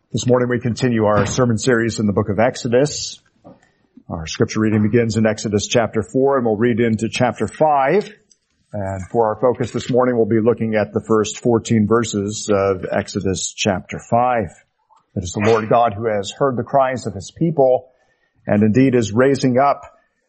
This morning we continue our sermon series in the book of Exodus. Our scripture reading begins in Exodus chapter 4 and we'll read into chapter 5. And for our focus this morning we'll be looking at the first 14 verses of Exodus chapter 5. It is the Lord God who has heard the cries of his people and indeed is raising up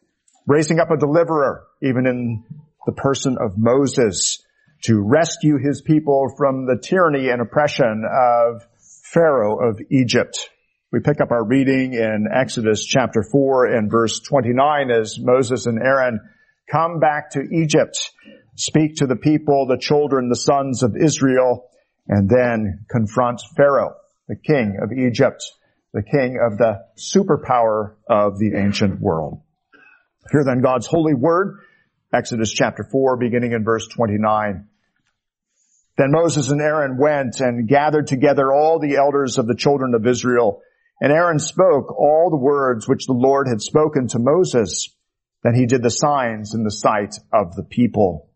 a deliverer, even in the person of Moses, to rescue his people from the tyranny and oppression of Pharaoh of Egypt. We pick up our reading in Exodus chapter 4 and verse 29 as Moses and Aaron come back to Egypt, speak to the people, the children, the sons of Israel, and then confront Pharaoh, the king of Egypt, the king of the superpower of the ancient world. Hear then God's holy word, Exodus chapter 4, beginning in verse 29. Then Moses and Aaron went and gathered together all the elders of the children of Israel. And Aaron spoke all the words which the Lord had spoken to Moses. Then he did the signs in the sight of the people.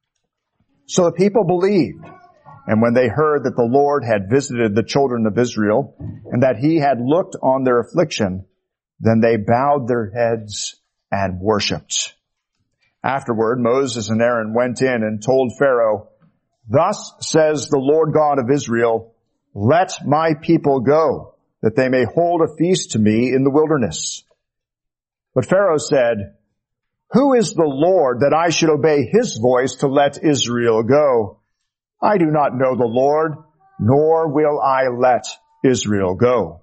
So the people believed. And when they heard that the Lord had visited the children of Israel and that he had looked on their affliction, then they bowed their heads and worshipped. Afterward, Moses and Aaron went in and told Pharaoh, "Thus says the Lord God of Israel, let my people go, that they may hold a feast to me in the wilderness." But Pharaoh said, "Who is the Lord that I should obey his voice to let Israel go? I do not know the Lord, nor will I let Israel go."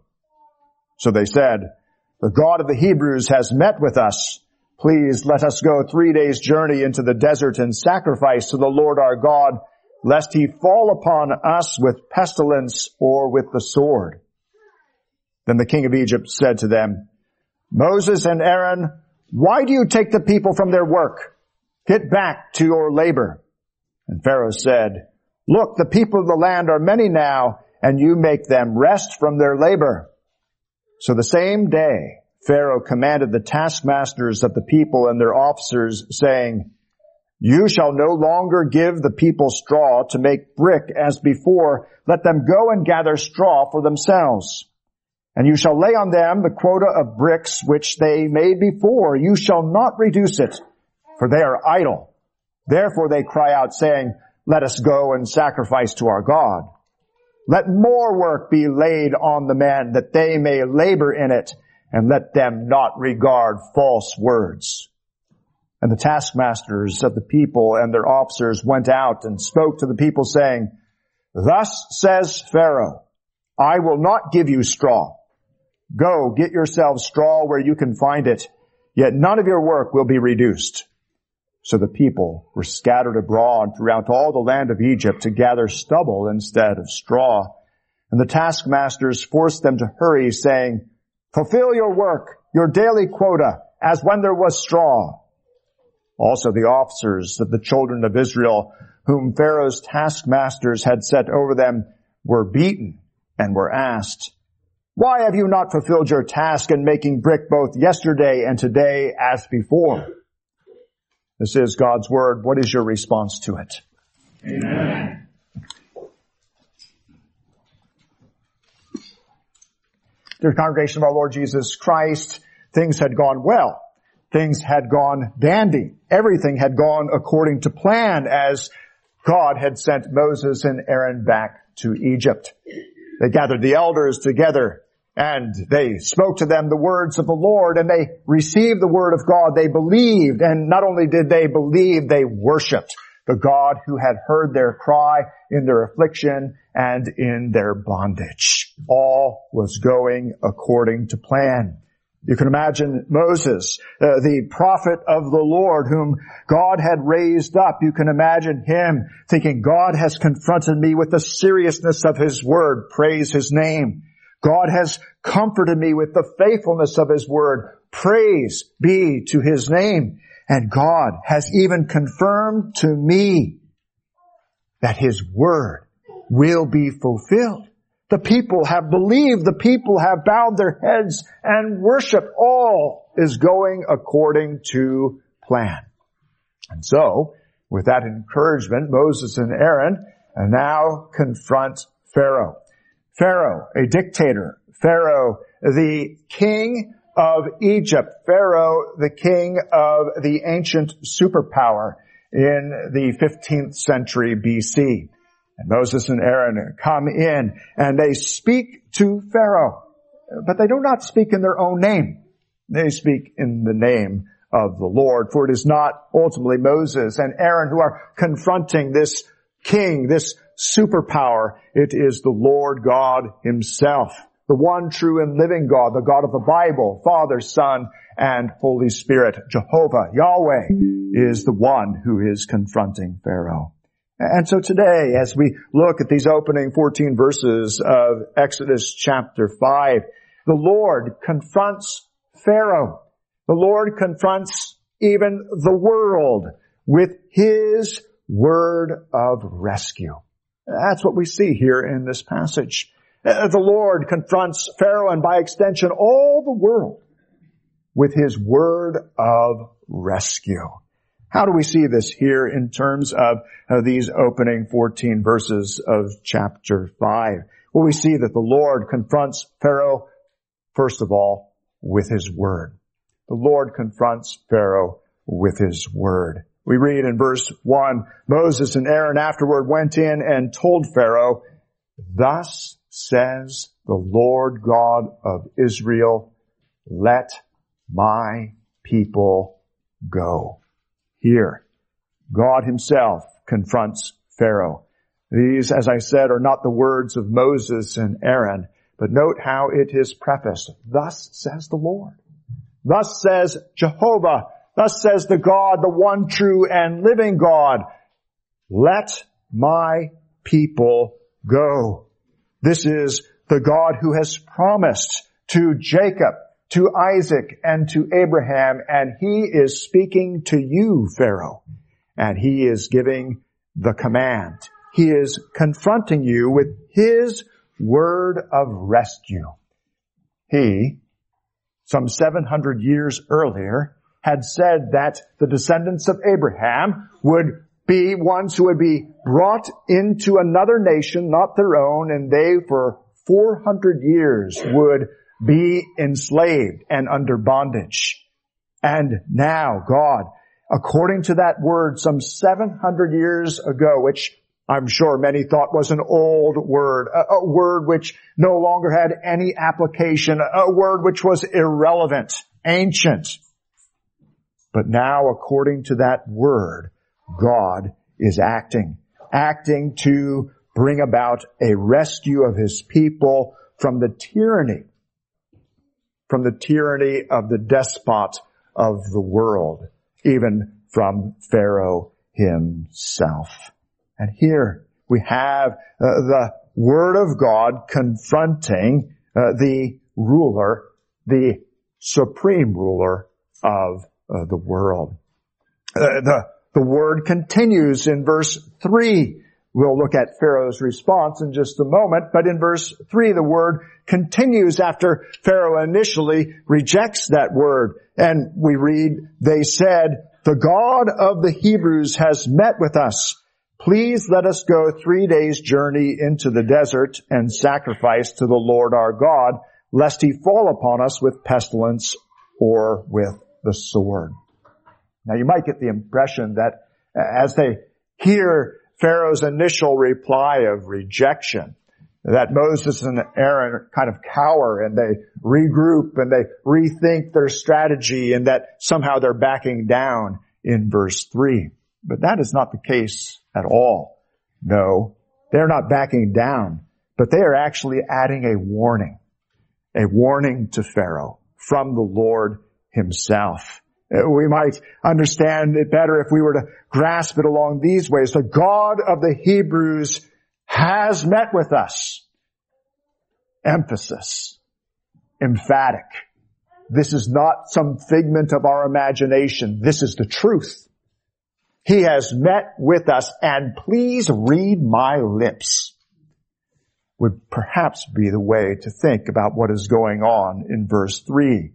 So they said, "The God of the Hebrews has met with us. Please let us go 3 days' journey into the desert and sacrifice to the Lord our God, lest he fall upon us with pestilence or with the sword." Then the king of Egypt said to them, "Moses and Aaron, why do you take the people from their work? Get back to your labor." And Pharaoh said, "Look, the people of the land are many now, and you make them rest from their labor." So the same day, Pharaoh commanded the taskmasters of the people and their officers, saying, "You shall no longer give the people straw to make brick as before. Let them go and gather straw for themselves. And you shall lay on them the quota of bricks which they made before. You shall not reduce it, for they are idle. Therefore they cry out, saying, 'Let us go and sacrifice to our God.' Let more work be laid on the men, that they may labor in it, and let them not regard false words." And the taskmasters of the people and their officers went out and spoke to the people, saying, "Thus says Pharaoh, I will not give you straw. Go, get yourselves straw where you can find it, yet none of your work will be reduced." So the people were scattered abroad throughout all the land of Egypt to gather stubble instead of straw. And the taskmasters forced them to hurry, saying, "Fulfill your work, your daily quota, as when there was straw." Also the officers of the children of Israel, whom Pharaoh's taskmasters had set over them, were beaten and were asked, "Why have you not fulfilled your task in making brick both yesterday and today as before?" This is God's word. What is your response to it? Amen. Dear congregation of our Lord Jesus Christ, things had gone well. Things had gone dandy. Everything had gone according to plan as God had sent Moses and Aaron back to Egypt. They gathered the elders together and they spoke to them the words of the Lord, and they received the word of God. They believed, and not only did they believe, they worshiped the God who had heard their cry in their affliction and in their bondage. All was going according to plan. You can imagine Moses, the prophet of the Lord whom God had raised up. You can imagine him thinking, God has confronted me with the seriousness of his word. Praise his name. God has comforted me with the faithfulness of his word. Praise be to his name. And God has even confirmed to me that his word will be fulfilled. The people have believed. The people have bowed their heads and worshiped. All is going according to plan. And so, with that encouragement, Moses and Aaron now confront Pharaoh. Pharaoh, a dictator. Pharaoh, the king of Egypt. Pharaoh, the king of the ancient superpower in the 15th century BC. And Moses and Aaron come in and they speak to Pharaoh. But they do not speak in their own name. They speak in the name of the Lord. For it is not ultimately Moses and Aaron who are confronting this king, this superpower. It is the Lord God himself, the one true and living God, the God of the Bible, Father, Son, and Holy Spirit. Jehovah, Yahweh, is the one who is confronting Pharaoh. And so today, as we look at these opening 14 verses of Exodus chapter 5, the Lord confronts Pharaoh. The Lord confronts even the world with his word of rescue. That's what we see here in this passage. The Lord confronts Pharaoh and by extension all the world with his word of rescue. How do we see this here in terms of these opening 14 verses of chapter 5? Well, we see that the Lord confronts Pharaoh, first of all, with his word. The Lord confronts Pharaoh with his word. We read in verse 1, Moses and Aaron afterward went in and told Pharaoh, "Thus says the Lord God of Israel, let my people go." Here, God himself confronts Pharaoh. These, as I said, are not the words of Moses and Aaron, but note how it is prefaced. Thus says the Lord. Thus says Jehovah. Thus says the God, the one true and living God. Let my people go. This is the God who has promised to Jacob, to Isaac, and to Abraham, and he is speaking to you, Pharaoh, and he is giving the command. He is confronting you with his word of rescue. He, some 700 years earlier, had said that the descendants of Abraham would be ones who would be brought into another nation, not their own, and they for 400 years would be enslaved and under bondage. And now God, according to that word some 700 years ago, which I'm sure many thought was an old word, a word which no longer had any application, a word which was irrelevant, ancient. But now, according to that word, God is acting to bring about a rescue of his people from the tyranny of the despot of the world, even from Pharaoh himself. And here we have the word of God confronting the ruler, the supreme ruler of the world. The word continues in verse 3. We'll look at Pharaoh's response in just a moment, but in verse 3 the word continues after Pharaoh initially rejects that word. And we read, they said, "The God of the Hebrews has met with us. Please let us go 3 days' journey into the desert and sacrifice to the Lord our God, lest he fall upon us with pestilence or with the sword." Now you might get the impression that as they hear Pharaoh's initial reply of rejection, that Moses and Aaron kind of cower and they regroup and they rethink their strategy and that somehow they're backing down in verse 3. But that is not the case at all. No, they're not backing down, but they are actually adding a warning to Pharaoh from the Lord himself. We might understand it better if we were to grasp it along these ways. The God of the Hebrews has met with us. Emphasis. Emphatic. This is not some figment of our imagination. This is the truth. He has met with us, and please read my lips, would perhaps be the way to think about what is going on in verse 3.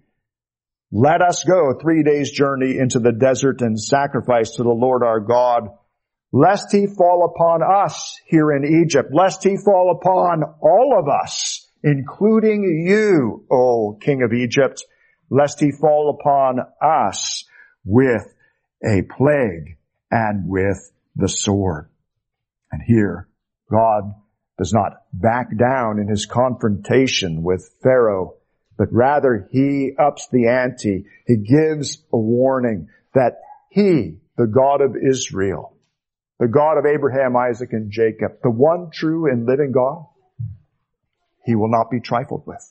Let us go 3 days' journey into the desert and sacrifice to the Lord our God, lest he fall upon us here in Egypt, lest he fall upon all of us, including you, O king of Egypt, lest he fall upon us with a plague and with the sword. And here, God does not back down in his confrontation with Pharaoh, but rather he ups the ante. He gives a warning that he, the God of Israel, the God of Abraham, Isaac, and Jacob, the one true and living God, he will not be trifled with.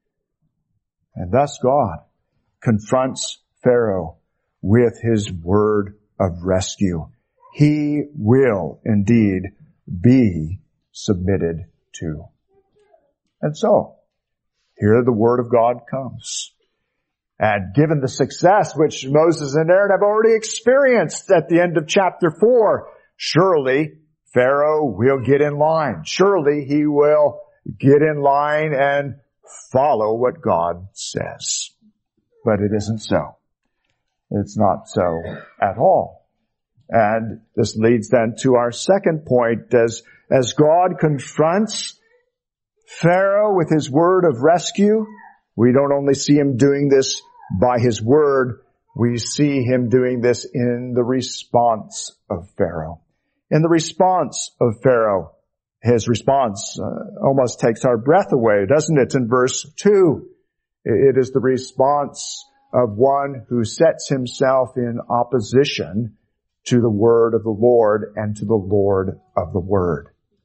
And thus God confronts Pharaoh with his word of rescue. He will indeed be submitted to. And so, here the word of God comes. And given the success which Moses and Aaron have already experienced at the end of chapter 4, surely Pharaoh will get in line. Surely he will get in line and follow what God says. But it isn't so. It's not so at all. And this leads then to our second point. As God confronts Pharaoh with his word of rescue, we don't only see him doing this by his word, we see him doing this in the response of Pharaoh. In the response of Pharaoh, his response almost takes our breath away, doesn't it? In verse 2, it is the response of one who sets himself in opposition to the word of the Lord and to the Lord of the word.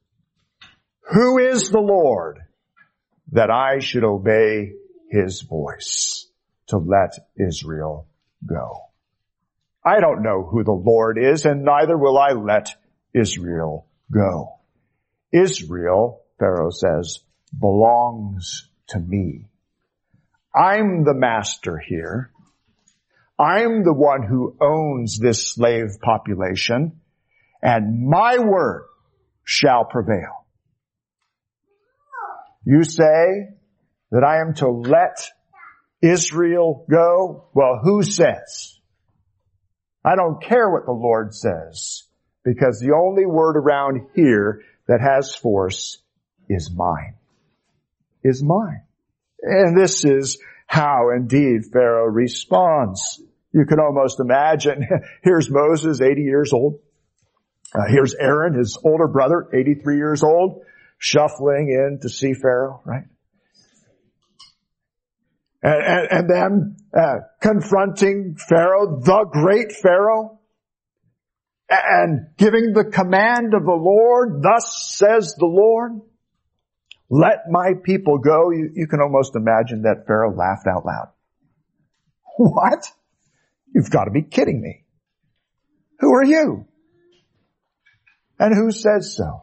Who is the Lord that I should obey his voice to let Israel go? I don't know who the Lord is, and neither will I let Israel go. Israel, Pharaoh says, belongs to me. I'm the master here. I'm the one who owns this slave population, and my word shall prevail. You say that I am to let Israel go? Well, who says? I don't care what the Lord says, because the only word around here that has force is mine. Is mine. And this is how indeed Pharaoh responds. You can almost imagine, here's Moses, 80 years old. Here's Aaron, his older brother, 83 years old, shuffling in to see Pharaoh, right? And then confronting Pharaoh, the great Pharaoh, and giving the command of the Lord, thus says the Lord, let my people go. You can almost imagine that Pharaoh laughed out loud. What? You've got to be kidding me. Who are you? And who says so?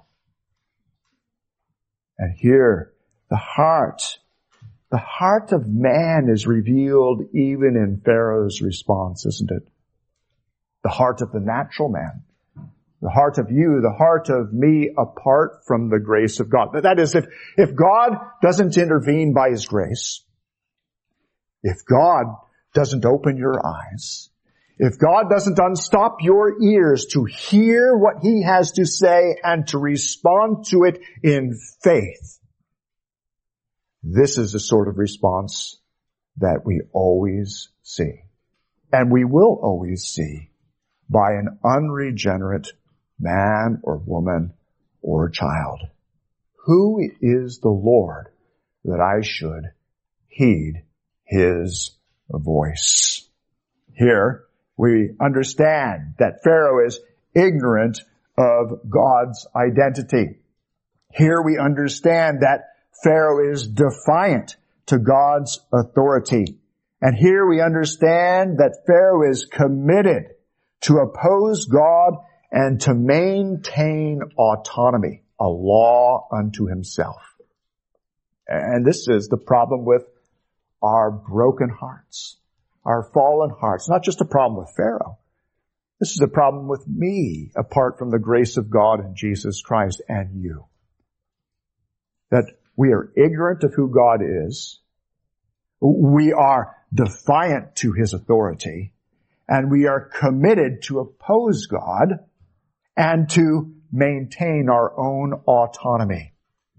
And here, the heart of man is revealed even in Pharaoh's response, isn't it? The heart of the natural man. The heart of you, the heart of me, apart from the grace of God. That is, if God doesn't intervene by his grace, if God doesn't open your eyes, if God doesn't unstop your ears to hear what he has to say and to respond to it in faith, this is the sort of response that we always see. And we will always see by an unregenerate man or woman or child. Who is the Lord that I should heed his voice? Here we understand that Pharaoh is ignorant of God's identity. Here we understand that Pharaoh is defiant to God's authority. And here we understand that Pharaoh is committed to oppose God and to maintain autonomy, a law unto himself. And this is the problem with our broken hearts, our fallen hearts. Not just a problem with Pharaoh. This is a problem with me, apart from the grace of God in Jesus Christ and you. That we are ignorant of who God is. We are defiant to his authority. And we are committed to oppose God and to maintain our own autonomy.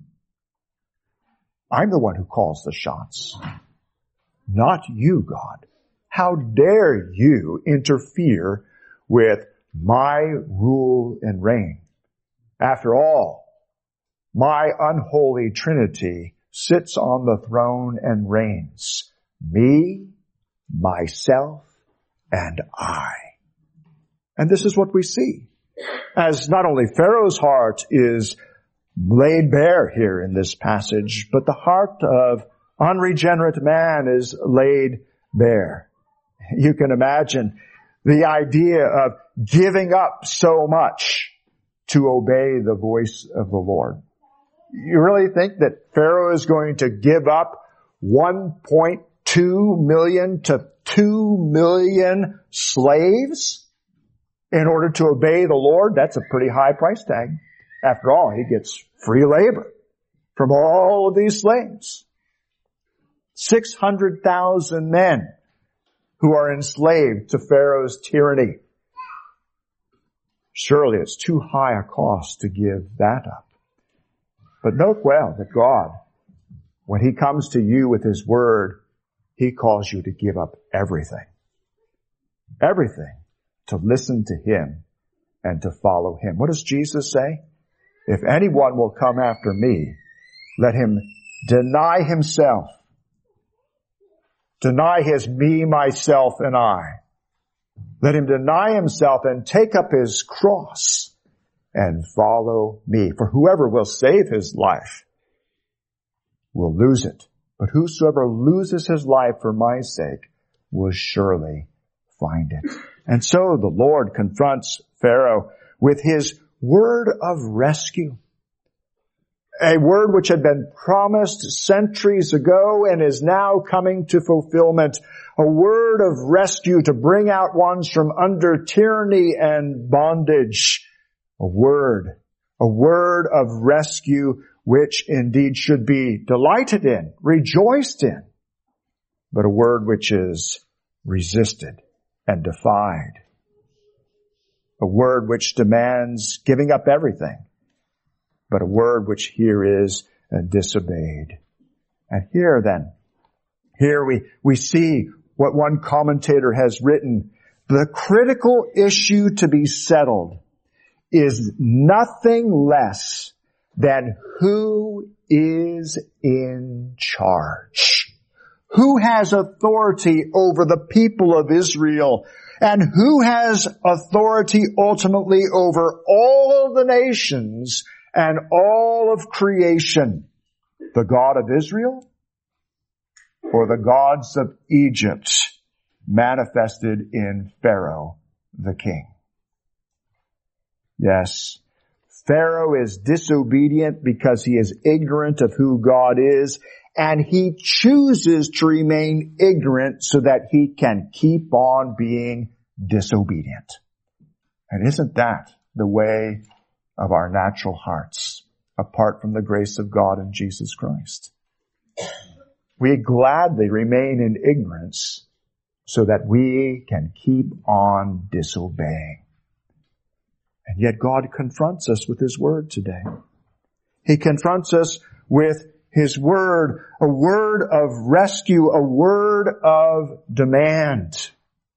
I'm the one who calls the shots, not you, God. How dare you interfere with my rule and reign? After all, my unholy Trinity sits on the throne and reigns. Me, myself, and I. And this is what we see. As not only Pharaoh's heart is laid bare here in this passage, but the heart of unregenerate man is laid bare. You can imagine the idea of giving up so much to obey the voice of the Lord. You really think that Pharaoh is going to give up 1.2 million to 2 million slaves in order to obey the Lord? That's a pretty high price tag. After all, he gets free labor from all of these slaves. 600,000 men who are enslaved to Pharaoh's tyranny. Surely it's too high a cost to give that up. But note well that God, when He comes to you with His Word, He calls you to give up everything. Everything to listen to Him and to follow Him. What does Jesus say? If anyone will come after me, let him deny himself. Deny his me, myself, and I. Let him deny himself and take up his cross and follow me. For whoever will save his life will lose it. But whosoever loses his life for my sake will surely find it. And so the Lord confronts Pharaoh with His word of rescue. A word which had been promised centuries ago and is now coming to fulfillment. A word of rescue to bring out ones from under tyranny and bondage. A word of rescue which indeed should be delighted in, rejoiced in, but a word which is resisted and defied. A word which demands giving up everything, but a word which here is disobeyed. And here we see what one commentator has written. The critical issue to be settled is nothing less than who is in charge. Who has authority over the people of Israel? And who has authority ultimately over all the nations and all of creation? The God of Israel or the gods of Egypt manifested in Pharaoh the king? Yes, Pharaoh is disobedient because he is ignorant of who God is, and he chooses to remain ignorant so that he can keep on being disobedient. And isn't that the way of our natural hearts, apart from the grace of God in Jesus Christ? We gladly remain in ignorance so that we can keep on disobeying. And yet God confronts us with His Word today. He confronts us with His Word, a word of rescue, a word of demand.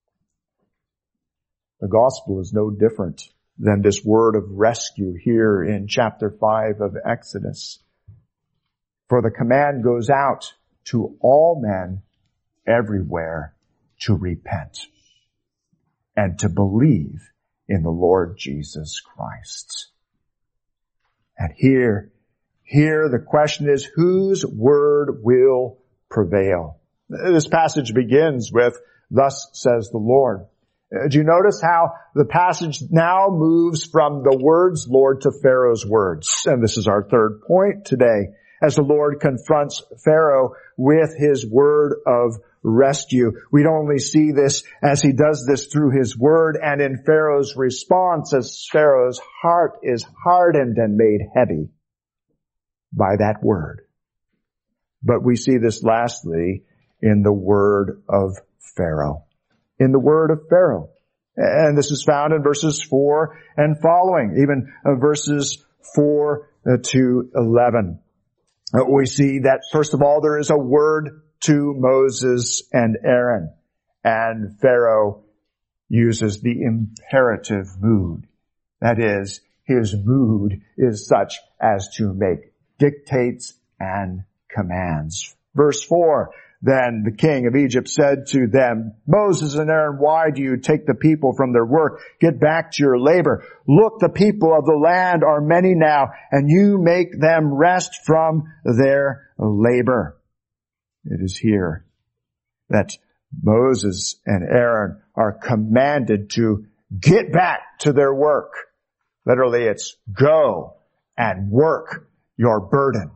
The gospel is no different than this word of rescue here in chapter 5 of Exodus. For the command goes out to all men everywhere to repent and to believe in the Lord Jesus Christ. And here the question is, whose word will prevail? This passage begins with, "Thus says the Lord." Do you notice how the passage now moves from the words Lord to Pharaoh's words? And this is our third point today, as the Lord confronts Pharaoh with His word of rescue. We don't only see this as He does this through His word and in Pharaoh's response, as Pharaoh's heart is hardened and made heavy by that word. But we see this lastly in the word of Pharaoh. In the word of Pharaoh. And this is found in verses 4 and following, even verses 4 to 11. We see that, first of all, there is a word to Moses and Aaron. And Pharaoh uses the imperative mood. That is, his mood is such as to make dictates and commands. Verse 4, then the king of Egypt said to them, Moses and Aaron, why do you take the people from their work? Get back to your labor. Look, the people of the land are many now, and you make them rest from their labor. It is here that Moses and Aaron are commanded to get back to their work. Literally, it's go and work your burden.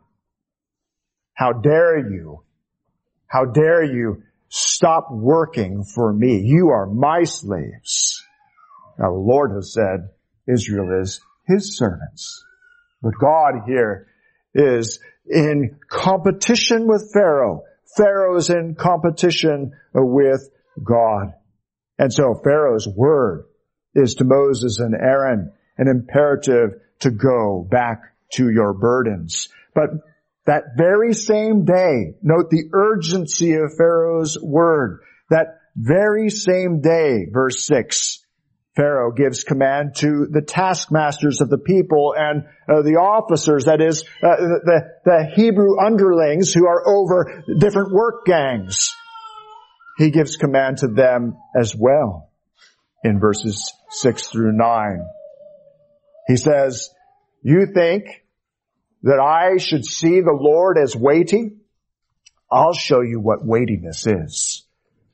How dare you? How dare you stop working for me? You are my slaves. Now the Lord has said Israel is his servants. But God here is in competition with Pharaoh. Pharaoh is in competition with God. And so Pharaoh's word is to Moses and Aaron an imperative to go back to your burdens. But that very same day, note the urgency of Pharaoh's word. That very same day, verse 6, Pharaoh gives command to the taskmasters of the people and the officers, that is, the Hebrew underlings who are over different work gangs. He gives command to them as well in verses 6 through 9. He says, you think that I should see the Lord as weighty? I'll show you what weightiness is.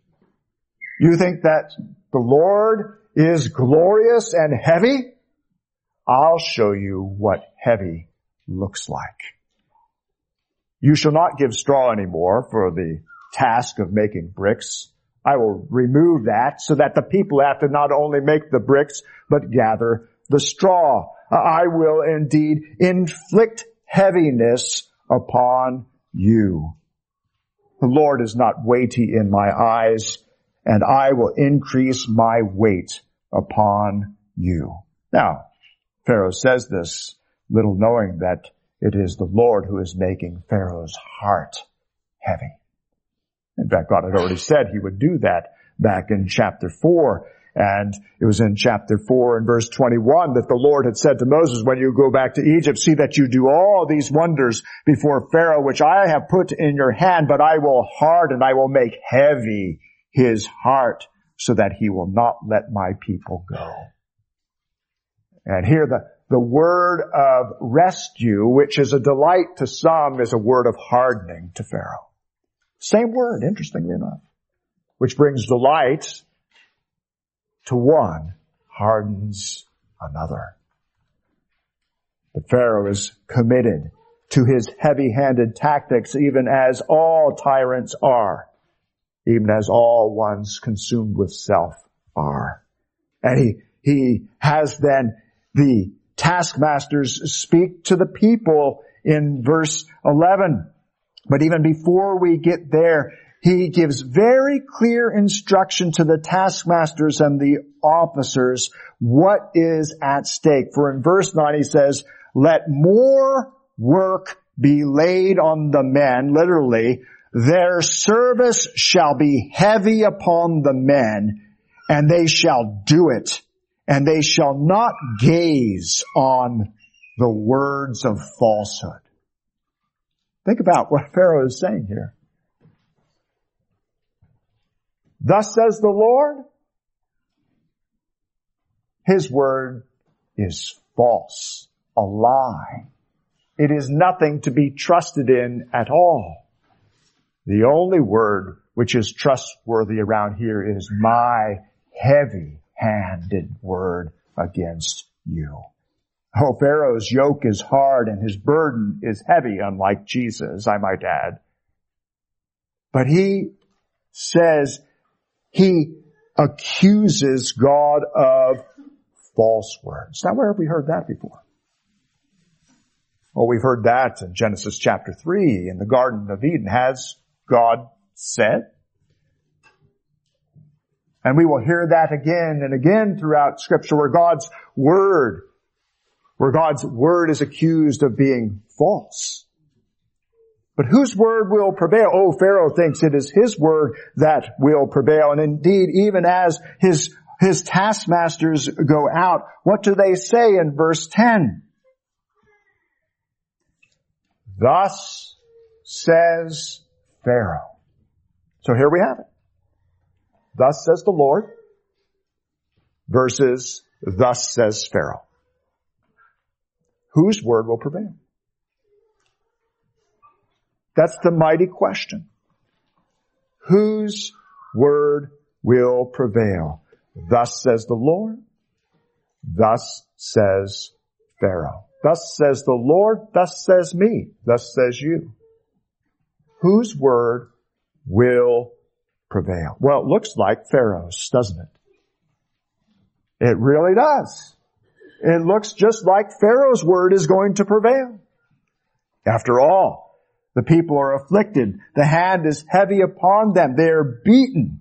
You think that the Lord is glorious and heavy? I'll show you what heavy looks like. You shall not give straw anymore for the task of making bricks. I will remove that so that the people have to not only make the bricks, but gather the straw. I will indeed inflict heaviness upon you. The Lord is not weighty in my eyes, and I will increase my weight upon you. Now, Pharaoh says this, little knowing that it is the Lord who is making Pharaoh's heart heavy. In fact, God had already said he would do that back in chapter 4. And it was in chapter 4 and verse 21 that the Lord had said to Moses, when you go back to Egypt, see that you do all these wonders before Pharaoh, which I have put in your hand, but I will harden, I will make heavy his heart so that he will not let my people go. And here the word of rescue, which is a delight to some, is a word of hardening to Pharaoh. Same word, interestingly enough, which brings delight to one, hardens another. But Pharaoh is committed to his heavy-handed tactics, even as all tyrants are, even as all ones consumed with self are. And he has then the taskmasters speak to the people in verse 11. But even before we get there, he gives very clear instruction to the taskmasters and the officers what is at stake. For in verse 9 he says, let more work be laid on the men, literally, their service shall be heavy upon the men, and they shall do it, and they shall not gaze on the words of falsehood. Think about what Pharaoh is saying here. Thus says the Lord, his word is false, a lie. It is nothing to be trusted in at all. The only word which is trustworthy around here is my heavy-handed word against you. Oh, Pharaoh's yoke is hard and his burden is heavy, unlike Jesus, I might add. But he says, he accuses God of false words. Now, where have we heard that before? Well, we've heard that in Genesis chapter 3 in the Garden of Eden. Has God said? And we will hear that again and again throughout Scripture where God's Word is accused of being false. But whose word will prevail? Oh, Pharaoh thinks it is his word that will prevail. And indeed, even as his taskmasters go out, what do they say in verse 10? Thus says Pharaoh. So here we have it. Thus says the Lord versus thus says Pharaoh. Whose word will prevail? That's the mighty question. Whose word will prevail? Thus says the Lord. Thus says Pharaoh. Thus says the Lord. Thus says me. Thus says you. Whose word will prevail? Well, it looks like Pharaoh's, doesn't it? It really does. It looks just like Pharaoh's word is going to prevail. After all, the people are afflicted. The hand is heavy upon them. They are beaten.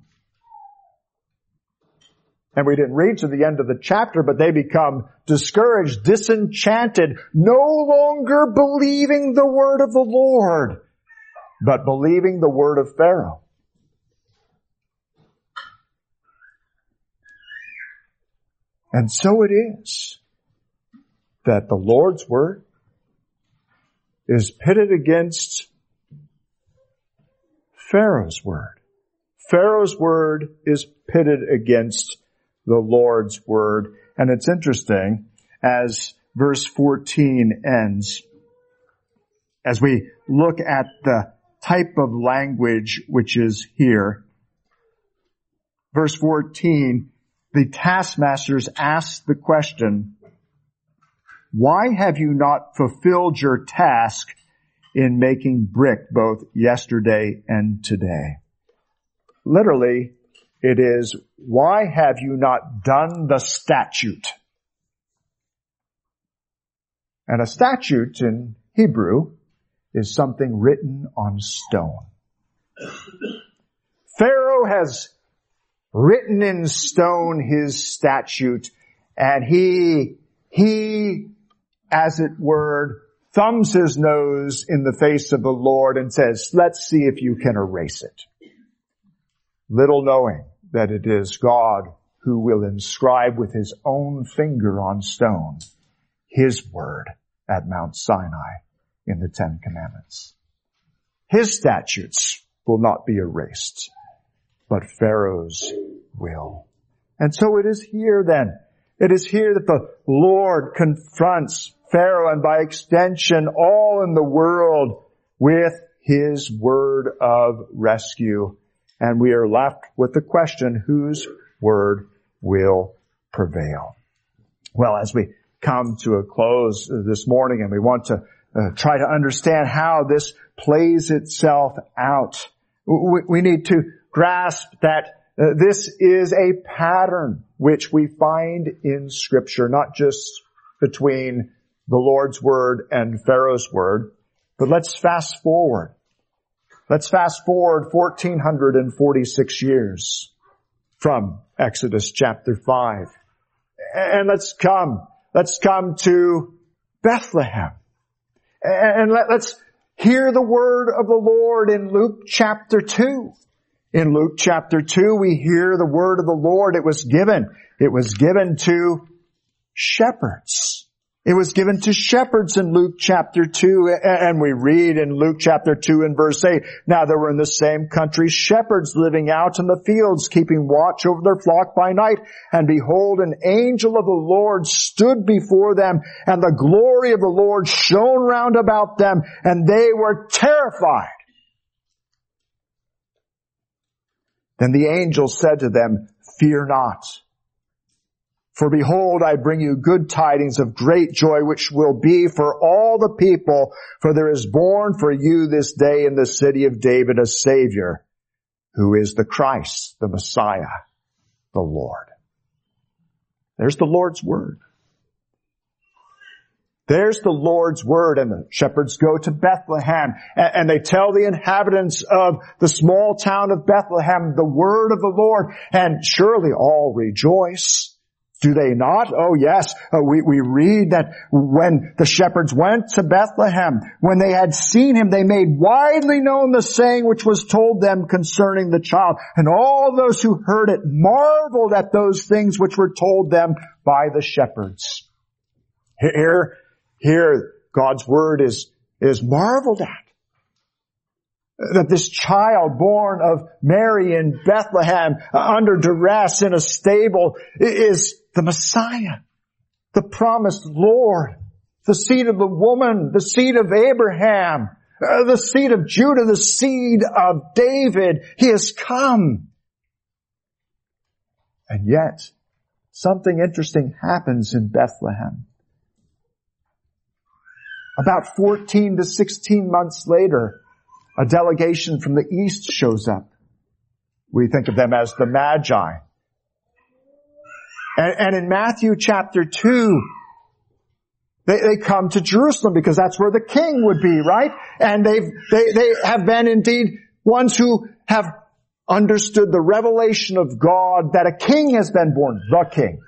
And we didn't read to the end of the chapter, but they become discouraged, disenchanted, no longer believing the word of the Lord, but believing the word of Pharaoh. And so it is that the Lord's word is pitted against Pharaoh's word. Pharaoh's word is pitted against the Lord's word. And it's interesting, as verse 14 ends, as we look at the type of language which is here, verse 14, the taskmasters ask the question, why have you not fulfilled your task in making brick both yesterday and today? Literally, it is, why have you not done the statute? And a statute in Hebrew is something written on stone. Pharaoh has written in stone his statute, and he, as it were, thumbs his nose in the face of the Lord and says, let's see if you can erase it. Little knowing that it is God who will inscribe with his own finger on stone his word at Mount Sinai in the Ten Commandments. His statutes will not be erased, but Pharaoh's will. And so it is here then. It is here that the Lord confronts Pharaoh and by extension all in the world with his word of rescue. And we are left with the question, whose word will prevail? Well, as we come to a close this morning and we want to try to understand how this plays itself out, we need to grasp that this is a pattern which we find in Scripture, not just between the Lord's word and Pharaoh's word. But let's fast forward. Let's fast forward 1446 years from Exodus chapter 5. And let's come to Bethlehem. And let's hear the word of the Lord in Luke chapter 2. In Luke chapter 2, we hear the word of the Lord. It was given to shepherds. It was given to shepherds in Luke chapter 2, and we read in Luke chapter 2 and verse 8, now there were in the same country shepherds living out in the fields, keeping watch over their flock by night, and behold, an angel of the Lord stood before them, and the glory of the Lord shone round about them, and they were terrified. Then the angel said to them, fear not. For behold, I bring you good tidings of great joy, which will be for all the people. For there is born for you this day in the city of David a Savior, who is the Christ, the Messiah, the Lord. There's the Lord's word. There's the Lord's word, and the shepherds go to Bethlehem, and they tell the inhabitants of the small town of Bethlehem the word of the Lord, and surely all rejoice. Do they not? Oh yes, we read that when the shepherds went to Bethlehem, when they had seen him, they made widely known the saying which was told them concerning the child. And all those who heard it marveled at those things which were told them by the shepherds. Here, God's word is marveled at. That this child born of Mary in Bethlehem under duress in a stable is the Messiah, the promised Lord, the seed of the woman, the seed of Abraham, the seed of Judah, the seed of David. He has come. And yet, something interesting happens in Bethlehem. About 14 to 16 months later, a delegation from the east shows up. We think of them as the Magi. And in Matthew chapter 2, they come to Jerusalem because that's where the king would be, right? And they have been indeed ones who have understood the revelation of God that a king has been born, the king.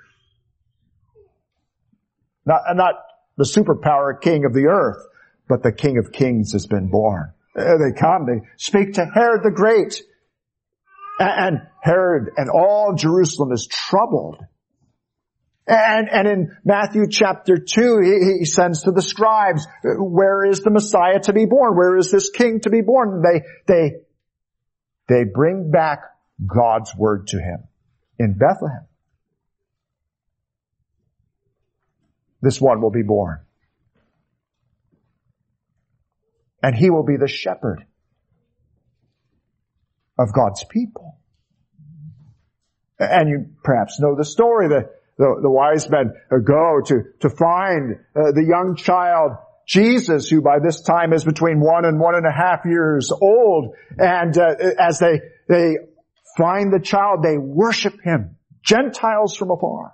Not the superpower king of the earth, but the King of Kings has been born. They come, they speak to Herod the Great. And Herod and all Jerusalem is troubled. And in Matthew chapter 2, he sends to the scribes, where is the Messiah to be born? Where is this king to be born? They bring back God's word to him in Bethlehem. This one will be born. And he will be the shepherd of God's people. And you perhaps know the story. The wise men go to find the young child, Jesus, who by this time is between 1 and 1.5 years old. And as they find the child, they worship him, Gentiles from afar.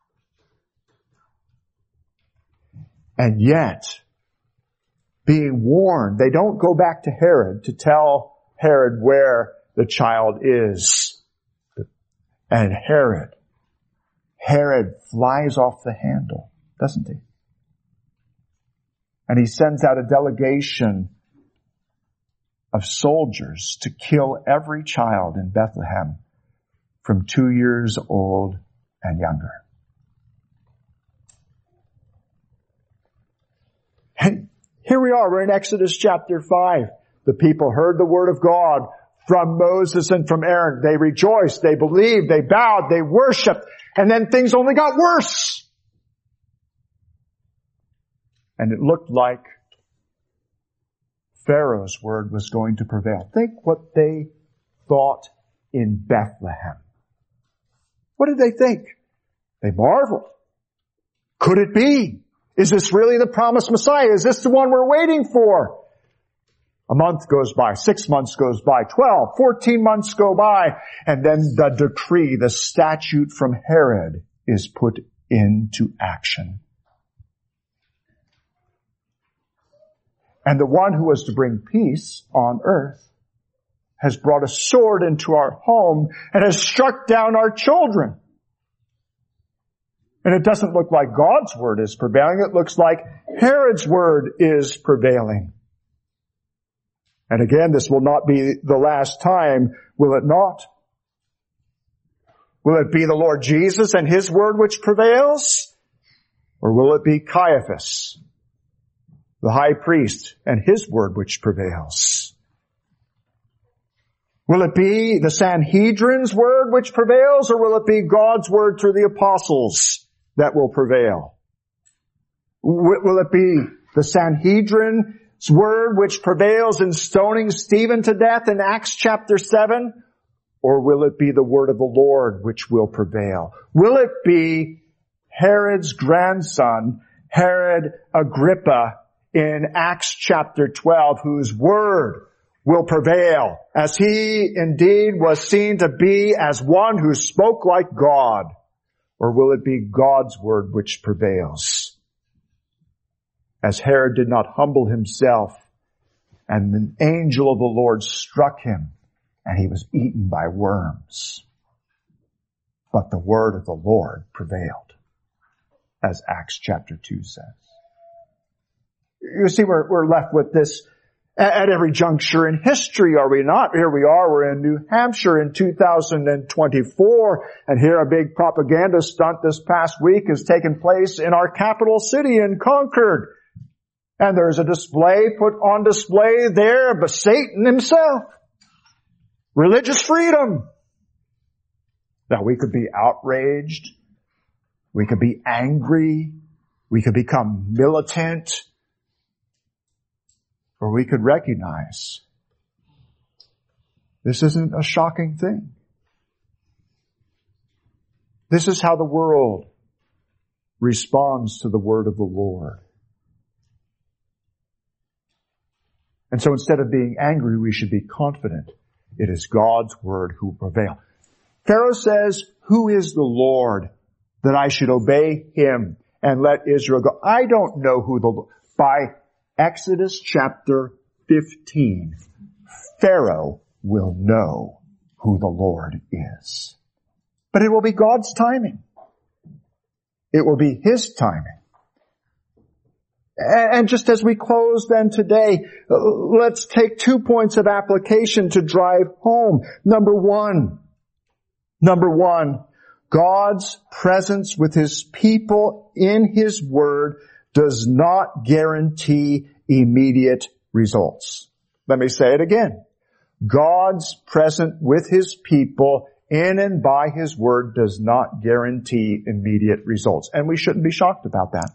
And yet, being warned, they don't go back to Herod to tell Herod where the child is. And Herod flies off the handle, doesn't he? And he sends out a delegation of soldiers to kill every child in Bethlehem from 2 years old and younger. And here we are, we're in Exodus chapter 5. The people heard the word of God from Moses and from Aaron. They rejoiced, they believed, they bowed, they worshiped, and then things only got worse. And it looked like Pharaoh's word was going to prevail. Think what they thought in Bethlehem. What did they think? They marveled. Could it be? Is this really the promised Messiah? Is this the one we're waiting for? A month goes by, 6 months goes by, 12, 14 months go by, and then the decree, the statute from Herod is put into action. And the one who was to bring peace on earth has brought a sword into our home and has struck down our children. And it doesn't look like God's word is prevailing. It looks like Herod's word is prevailing. And again, this will not be the last time, will it not? Will it be the Lord Jesus and his word which prevails? Or will it be Caiaphas, the high priest, and his word which prevails? Will it be the Sanhedrin's word which prevails, or will it be God's word through the apostles that will prevail? Will it be the Sanhedrin's word which prevails in stoning Stephen to death in Acts chapter 7? Or will it be the word of the Lord which will prevail? Will it be Herod's grandson, Herod Agrippa, in Acts chapter 12, whose word will prevail, as he indeed was seen to be as one who spoke like God? Or will it be God's word which prevails? as Herod did not humble himself, and an angel of the Lord struck him, and he was eaten by worms. But the word of the Lord prevailed, as Acts chapter 2 says. You see, we're left with this at every juncture in history, are we not? Here we are, we're in New Hampshire in 2024, and here a big propaganda stunt this past week has taken place in our capital city in Concord. And there's a display put on display there of Satan himself. Religious freedom. Now we could be outraged. We could be angry. We could become militant. Or we could recognize this isn't a shocking thing. This is how the world responds to the word of the Lord. And so instead of being angry, we should be confident. It is God's word who will prevail. Pharaoh says, "Who is the Lord that I should obey him and let Israel go?" I don't know who the Lord. By Exodus chapter 15, Pharaoh will know who the Lord is. But it will be God's timing. It will be His timing. And just as we close then today, let's take 2 points of application to drive home. Number one, God's presence with His people in His Word does not guarantee immediate results. Let me say it again. God's presence with His people in and by His Word does not guarantee immediate results. And we shouldn't be shocked about that.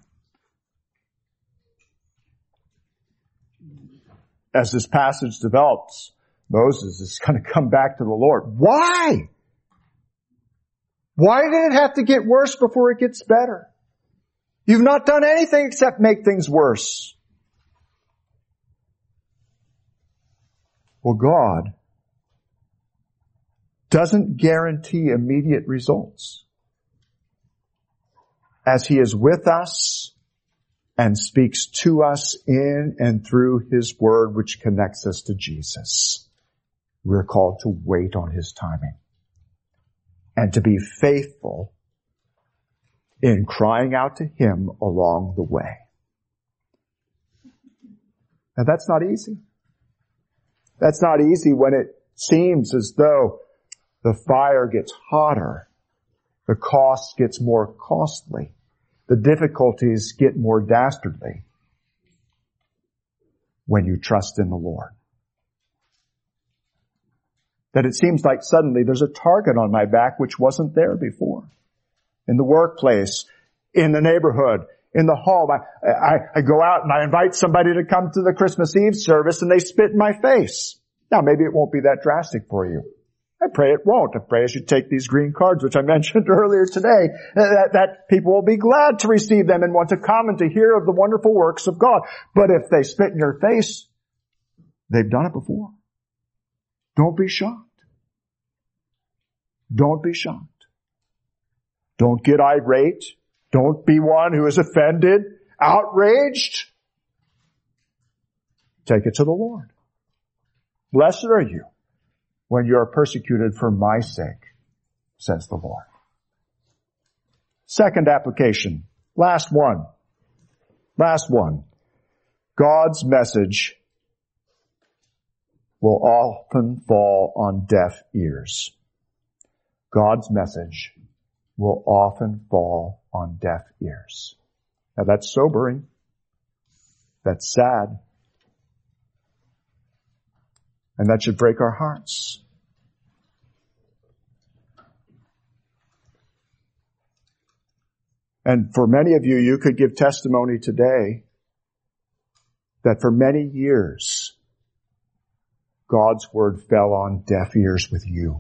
As this passage develops, Moses is going to come back to the Lord. Why? Why did it have to get worse before it gets better? You've not done anything except make things worse. Well, God doesn't guarantee immediate results. As He is with us and speaks to us in and through His Word, which connects us to Jesus, we're called to wait on His timing and to be faithful in crying out to Him along the way. Now that's not easy. That's not easy when it seems as though the fire gets hotter, the cost gets more costly, the difficulties get more dastardly when you trust in the Lord. That it seems like suddenly there's a target on my back which wasn't there before. In the workplace, in the neighborhood, in the home. I go out and I invite somebody to come to the Christmas Eve service and they spit in my face. Now maybe it won't be that drastic for you. I pray it won't. I pray as you take these green cards, which I mentioned earlier today, that people will be glad to receive them and want to come and to hear of the wonderful works of God. But if they spit in your face, they've done it before. Don't be shocked. Don't be shocked. Don't get irate. Don't be one who is offended, outraged. Take it to the Lord. Blessed are you when you are persecuted for my sake, says the Lord. Second application. Last one. God's message will often fall on deaf ears. God's message will often fall on deaf ears. Now that's sobering. That's sad. And that should break our hearts. And for many of you, you could give testimony today that for many years, God's word fell on deaf ears with you.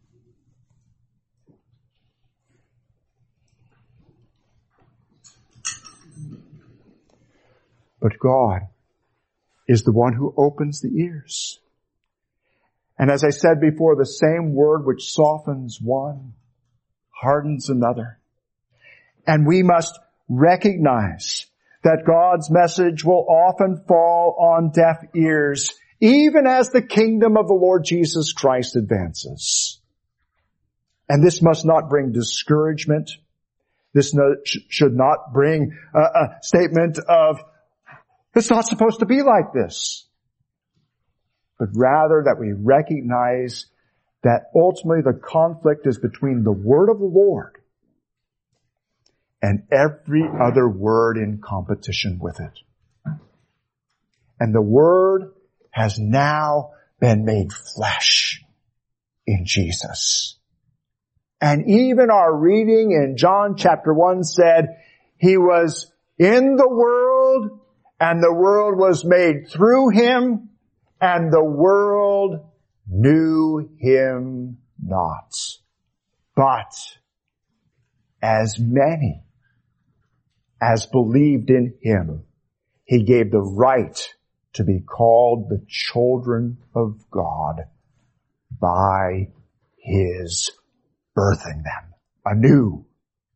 But God is the one who opens the ears. And as I said before, the same word which softens one hardens another. And we must recognize that God's message will often fall on deaf ears, even as the kingdom of the Lord Jesus Christ advances. And this must not bring discouragement. This should not bring a statement of, it's not supposed to be like this. But rather that we recognize that ultimately the conflict is between the word of the Lord and every other word in competition with it. And the word has now been made flesh in Jesus. And even our reading in John chapter 1 said, He was in the world, and the world was made through Him, and the world knew Him not. But as many as believed in Him, He gave the right to be called the children of God by His birthing them anew.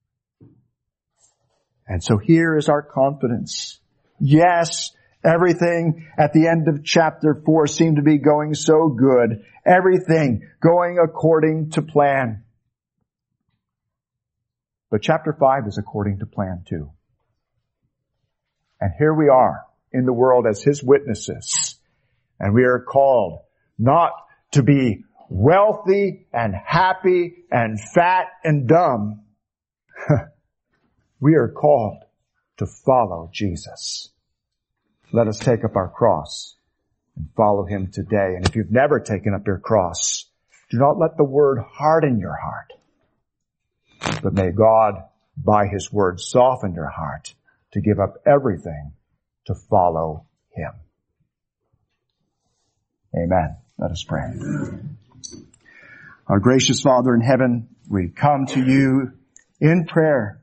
And so here is our confidence. Yes, everything at the end of chapter 4 seemed to be going so good. Everything going according to plan. But chapter 5 is according to plan too. And here we are in the world as His witnesses. And we are called not to be wealthy and happy and fat and dumb. We are called to follow Jesus. Let us take up our cross and follow Him today. And if you've never taken up your cross, do not let the word harden your heart. But may God, by His word, soften your heart to give up everything to follow Him. Amen. Let us pray. Our gracious Father in heaven, we come to You in prayer.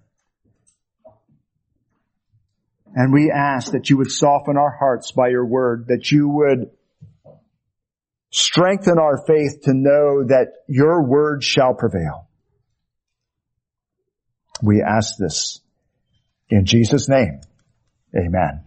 And we ask that You would soften our hearts by Your word, that You would strengthen our faith to know that Your word shall prevail. We ask this in Jesus' name. Amen.